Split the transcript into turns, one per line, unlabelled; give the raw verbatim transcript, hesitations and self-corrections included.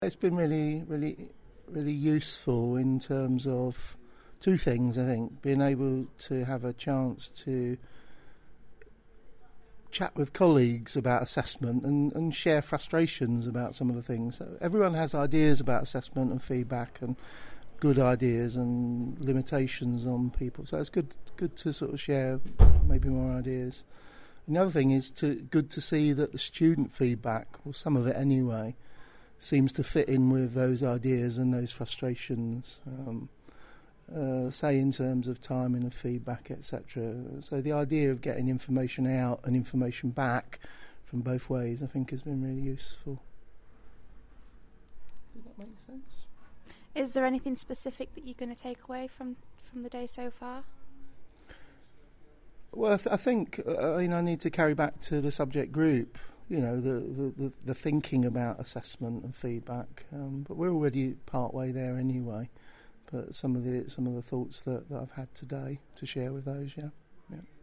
It's been really, really, really useful in terms of two things, I think. Being able to have a chance to chat with colleagues about assessment and, and share frustrations about some of the things. So everyone has ideas about assessment and feedback and good ideas and limitations on people. So it's good good to sort of share maybe more ideas. And the other thing is to good to see that the student feedback, or some of it anyway, seems to fit in with those ideas and those frustrations, um, uh, say in terms of timing of feedback, et cetera. So the idea of getting information out and information back from both ways, I think, has been really useful. Does that make sense?
Is there anything specific that you're going to take away from, from the day so far?
Well, I, th- I think uh, I mean I need to carry back to the subject group. You know, the, the, the, the thinking about assessment and feedback, um, but we're already part way there anyway. But some of the some of the thoughts that, that I've had today to share with those, yeah, yeah.